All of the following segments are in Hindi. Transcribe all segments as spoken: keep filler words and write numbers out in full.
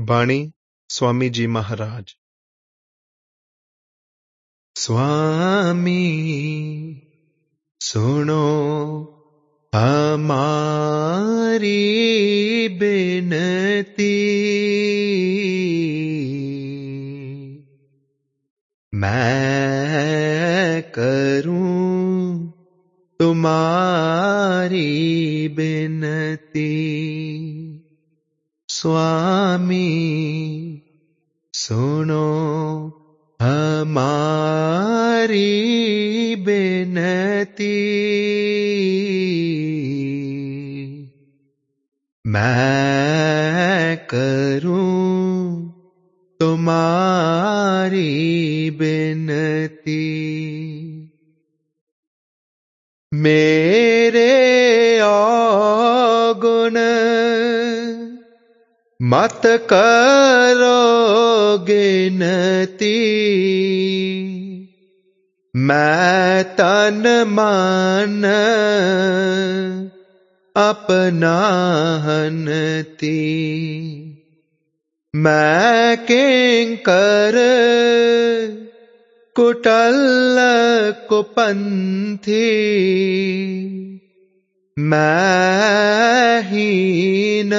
बाणी स्वामी जी महाराज। स्वामी सुनो हमारी बिनती, मैं करूं तुम्हारी बिनती। स्वामी सुनो हमारी बिनती, मैं करूं तुम्हारी बिनती। मेरे अवगुण मत करो गिनती, मैं तन मन अपना हनती। मैं किंकर कुटिल कुपंथी, मैं हीन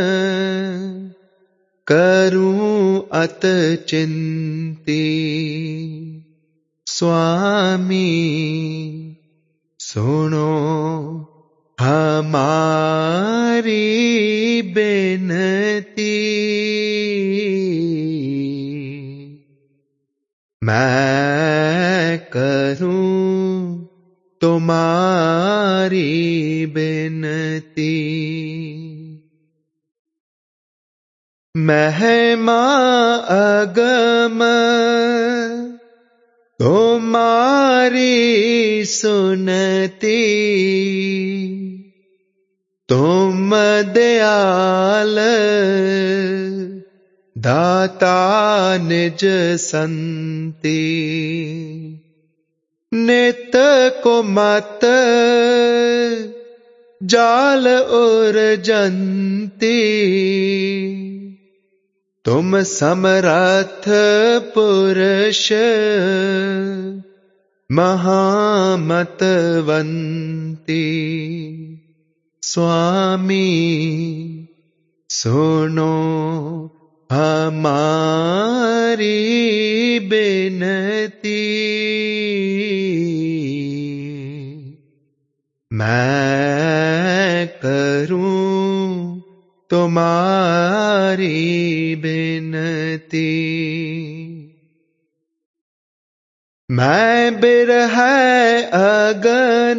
करूं अत चिंती। स्वामी सुनो हमारी बिनती, मैं करूं तुम्हारी बिनती। महिमा अगम तुम्हारी सुनती, तुम दयाल दाता निज संती। नित को मत जाल उर्जंती, तुम समर्थ पुरुष महामतवंती। स्वामी सुनो हमारी बिनती, मैं करूं तुम्हारी बिनती। मैं बिरह अगन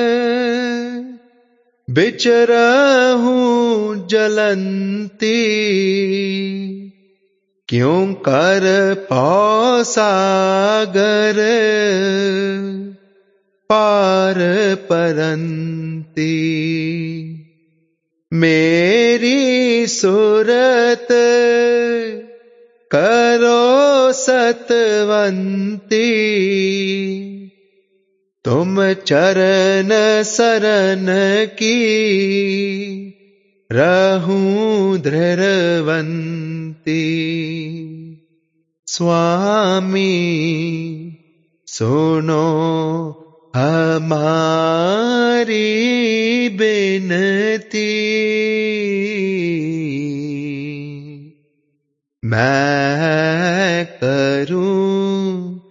बिचरहूं जलंती, क्यों कर पाओ सागर पार परंती। मेरी सूरत करो सतवंती, तुम चरण सरन की रहूं दृढ़वंती। स्वामी सुनो हमारी बिनती, मैं करूं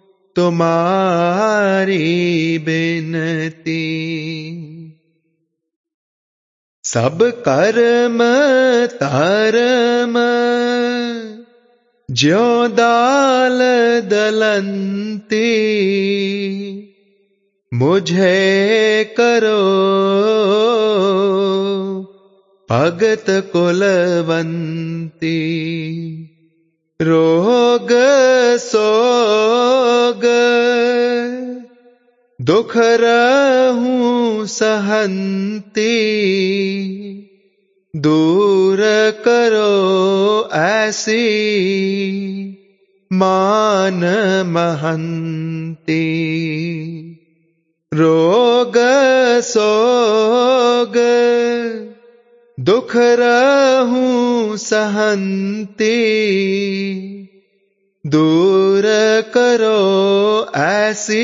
तुम्हारी बिनती। सब कर्म धर्म ज्यों दाल दलंती, मुझे करो भगत कुलवंती। रोग सोग दुख रहूं सहंती, दूर करो ऐसी मान महंती। रोग सोग दुख रहूं सहंते, दूर करो ऐसी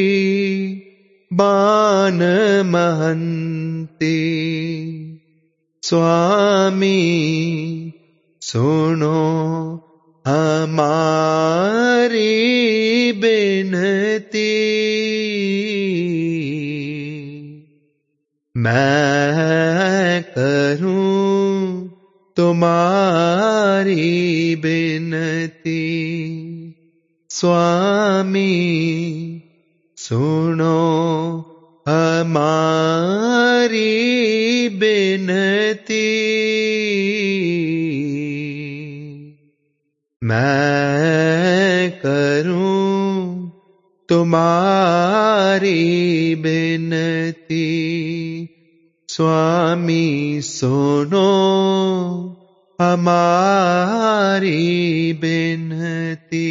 बान महंती। स्वामी सुनो हमारी बिनती, मैं करूं तुम्हारी बिनती। स्वामी सुनो हमारी बिनती, मैं करूं तुम्हारी बिनती। स्वामी सुनो हमारी बिनती।